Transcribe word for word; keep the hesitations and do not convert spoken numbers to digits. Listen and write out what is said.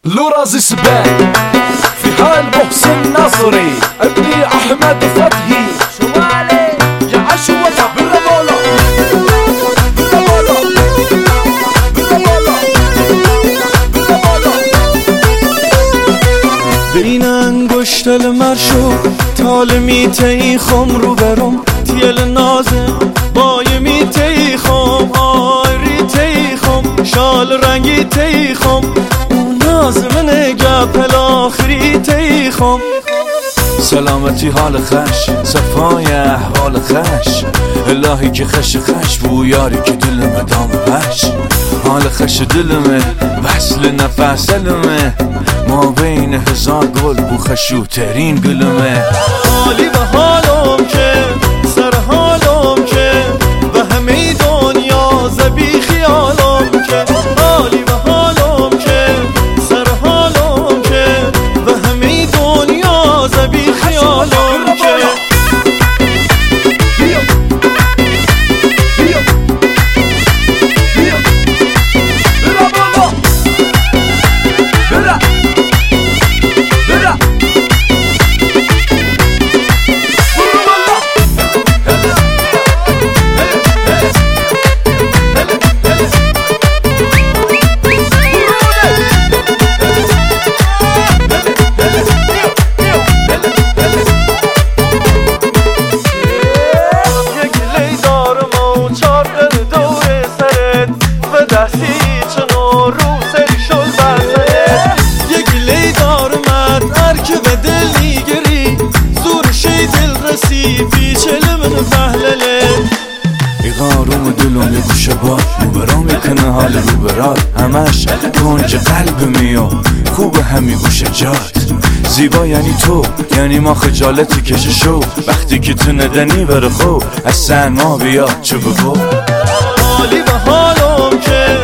لورازي سبان في حال محسن نصري ابني احمد فتحي شوالي يا عشوة بالرمالة بالرمالة بالرمالة بالرمالة بین انگشت المرشو تال میتی خم رو برم تیل نازه بای میتی خم آری تی خم شال رنگی تی خم اون نازمن گپل آخری تی خم سلامتی حال خش صفای احوال خش الهی که خش خش بو یاری که دلمه دام بش حال خش دلمه وصل نفس دلمه ما بین هزار گل بو خشوترین گلمه حالی به حالم که سر حالم که و همه دنیا زبی خیالم که حالی به حالم که سر حالم که و همه دنیا زبی خیالم که آروم دلم یه گوشه باد روبرا میکنه حال روبرات همش کنج قلب میو خوب همی گوشه جات زیبا یعنی تو یعنی ما خجالتی کشه شو وقتی که تو ندنی بره خوب از سن ما بیا چه بگو حالی به حالم که